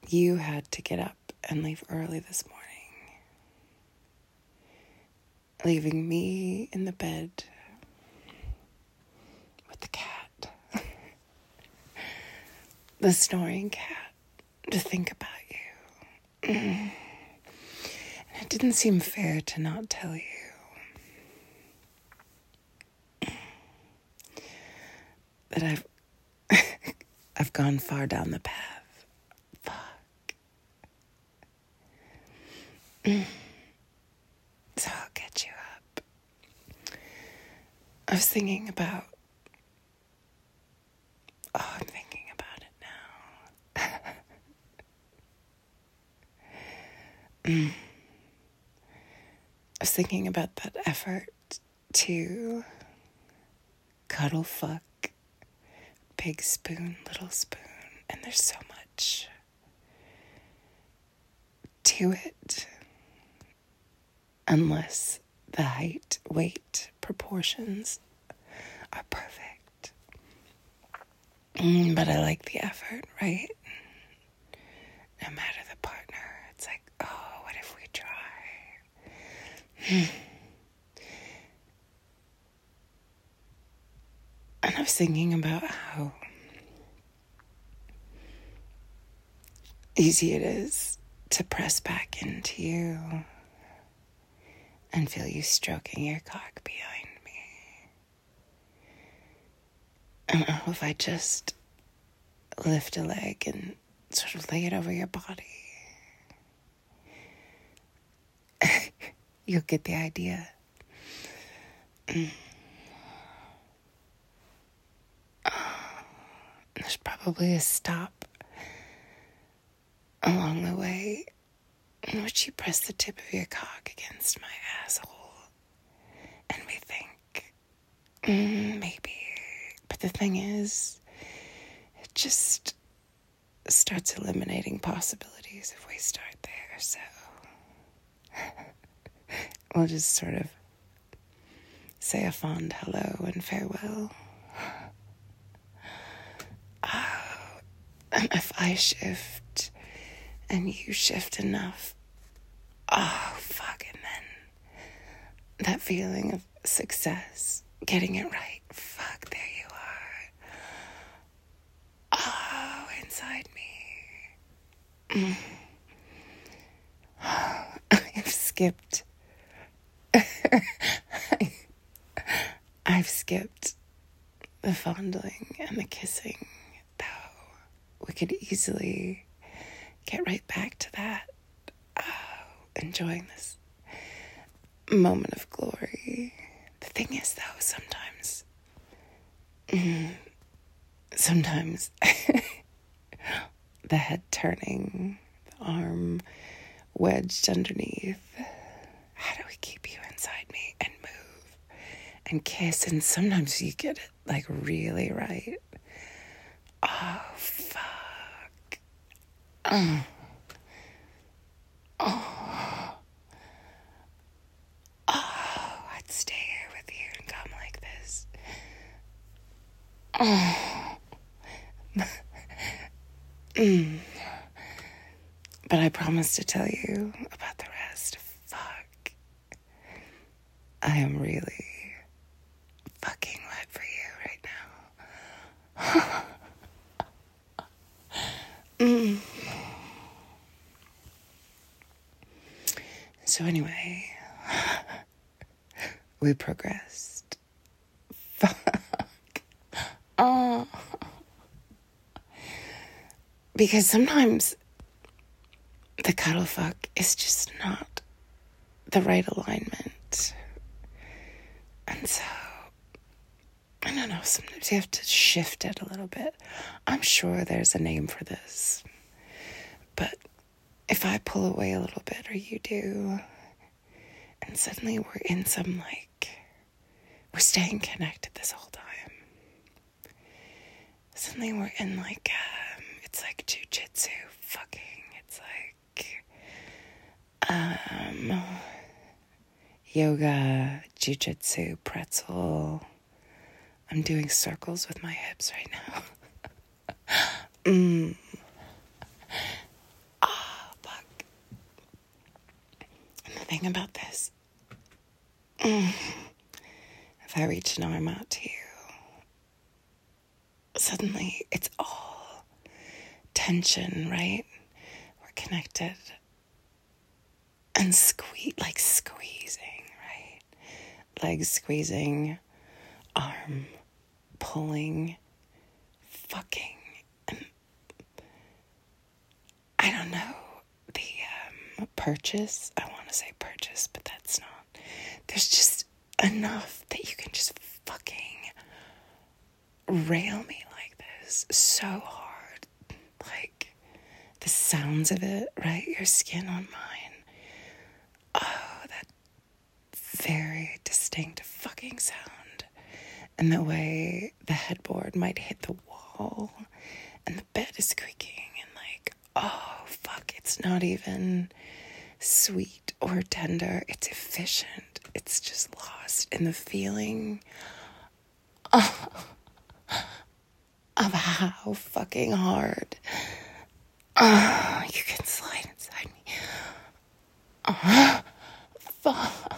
You had to get up and leave early this morning, leaving me in the bed with the cat, the snoring cat, to think about you. And it didn't seem fair to not tell you. That I've gone far down the path. Fuck. So I'll get you up. I was thinking about... Oh, I'm thinking about it now. I was thinking about that effort to cuddle fuck big spoon, little spoon, and there's so much to it unless the height, weight, proportions are perfect. But I like the effort, right? No matter the partner, it's like, oh, what if we try? And I was thinking about how easy it is to press back into you and feel you stroking your cock behind me. And if I just lift a leg and sort of lay it over your body, you'll get the idea. There's probably a stop along the way in which you press the tip of your cock against my asshole. And we think, maybe. But the thing is, it just starts eliminating possibilities if we start there. So we'll just sort of say a fond hello and farewell. And if I shift and you shift enough, oh, fuck, and then that feeling of success, getting it right, fuck, there you are. Oh, inside me. I've skipped. I've skipped the fondling and the kissing. We could easily get right back to that. Oh, enjoying this moment of glory. The thing is, though, sometimes the head turning, the arm wedged underneath. How do we keep you inside me and move and kiss? And sometimes you get it like really right. Oh, fuck. Oh. I'd stay here with you and come like this. But I promise to tell you about the rest. Fuck. I am really fucking wet for you right now. So anyway, we progressed. Fuck. Oh. Because sometimes the cuddle fuck is just not the right alignment. And so, I don't know, sometimes you have to shift it a little bit. I'm sure there's a name for this. But if I pull away a little bit, or you do, and suddenly we're in some, we're staying connected this whole time. Suddenly we're in, it's like jujitsu fucking. It's like, yoga, jujitsu, pretzel. I'm doing circles with my hips right now. thing about this. If I reach an arm out to you, suddenly it's all tension, right? We're connected. And squeezing, right? Legs squeezing, arm pulling, fucking. And I don't know, the purchase, I want to say purchase, but that's not. There's just enough that you can just fucking rail me like this so hard. Like, the sounds of it, right? Your skin on mine. Oh, that very distinct fucking sound. And the way the headboard might hit the wall and the bed is creaking and like, oh, fuck, it's not even sweet or tender. It's efficient. It's just lost in the feeling of how fucking hard you can slide inside me. Fuck.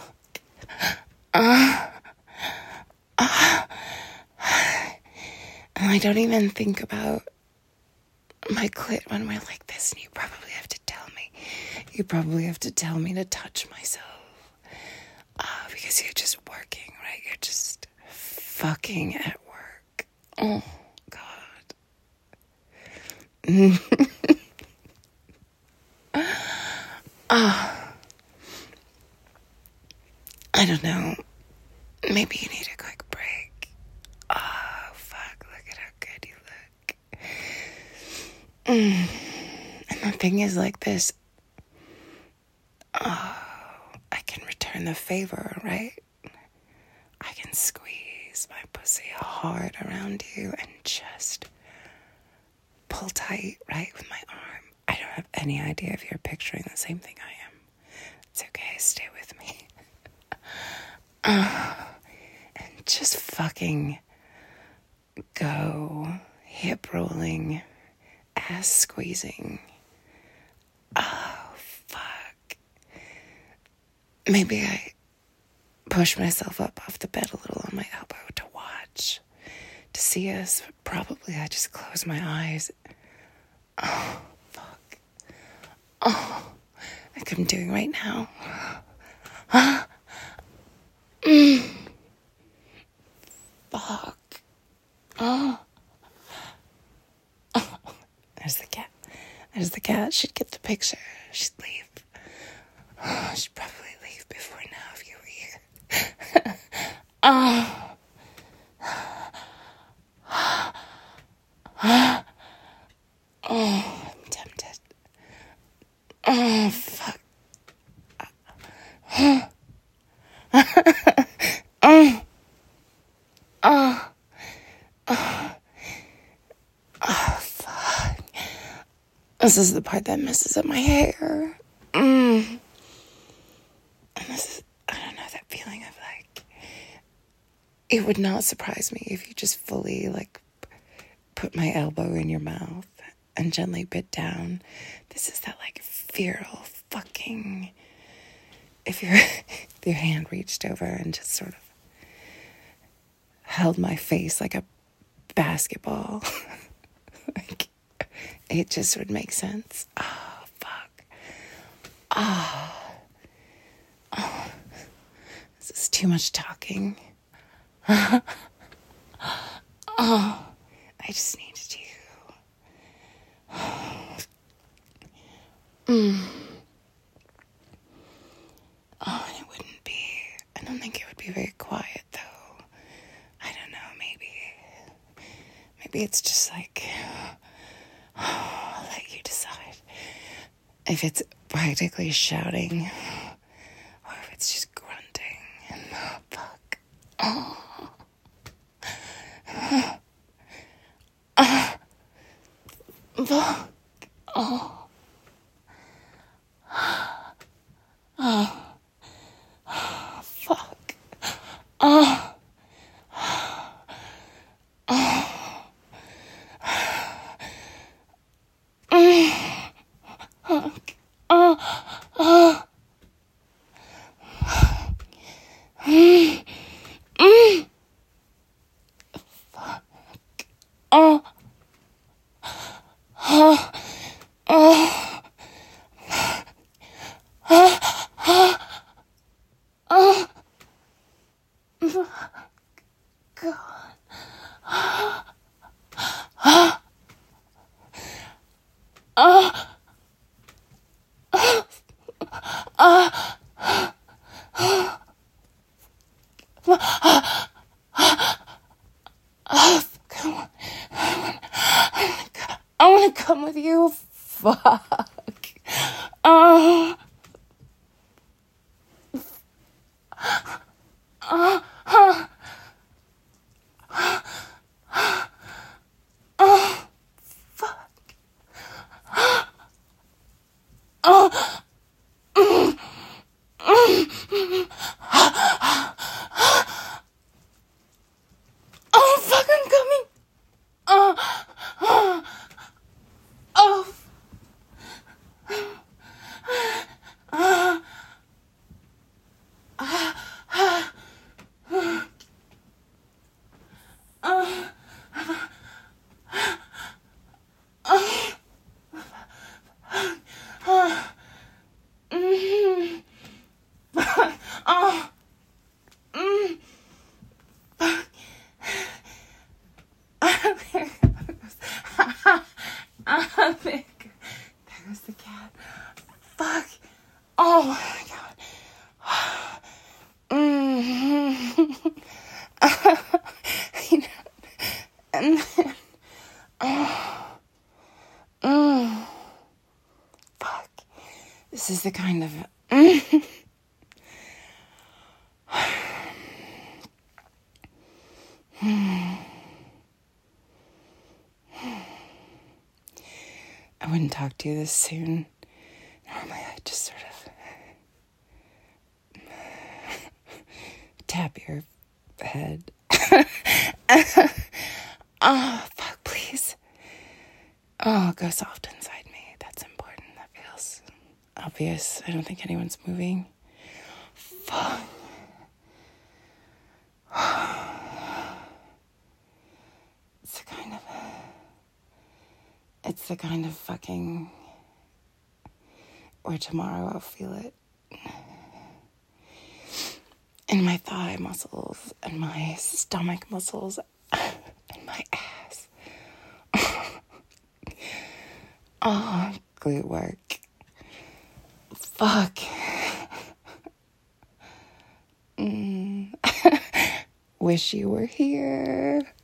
And I don't even think about my clit when we're like this, and you probably have to tell me. You probably have to tell me to touch myself. Because you're just working, right? You're just fucking at work. Oh, God. I don't know. Maybe you need a quick break. Oh, fuck. Look at how good you look. And the thing is like this. Oh, I can return the favor, right? I can squeeze my pussy hard around you and just pull tight, right, with my arm. I don't have any idea if you're picturing the same thing I am. It's okay, stay with me. And just fucking go hip rolling, ass squeezing. Oh, fuck. Maybe I push myself up off the bed a little on my elbow to watch, to see us. Probably I just close my eyes. Oh, fuck. Oh, like I'm doing right now. Fuck. Oh. There's the cat. There's the cat. She'd get the picture. She'd leave. She'd probably leave before now if you were here. I'm tempted. Oh, fuck. Fuck. This is the part that messes up my hair. And this is, I don't know, that feeling of like, it would not surprise me if you just fully like put my elbow in your mouth and gently bit down. This is that like feral fucking, if your hand reached over and just sort of held my face like a basketball. Like, it just would make sense. Oh, fuck. Oh, this is too much talking. I just need to. Oh, and it wouldn't be, I don't think it would be very quiet, though. I don't know, maybe it's just like, I'll let you decide. If it's practically shouting, or if it's just grunting, and fuck. Fuck. Fuck. Oh, oh, oh, God. Come on. I want to come with you. Fuck. Oh. Fuck. Oh. Oh, fuck, I'm coming. Oh. Oh. There goes the cat. Fuck. Oh my God. You know, and then, fuck. This is the kind of. I wouldn't talk to you this soon. Normally I just sort of tap your head. Oh, fuck, please. Oh, go soft inside me. That's important. That feels obvious. I don't think anyone's moving. Fuck. It's the kind of fucking where tomorrow I'll feel it in my thigh muscles and my stomach muscles and my ass. Oh, glute work. Fuck. Wish you were here.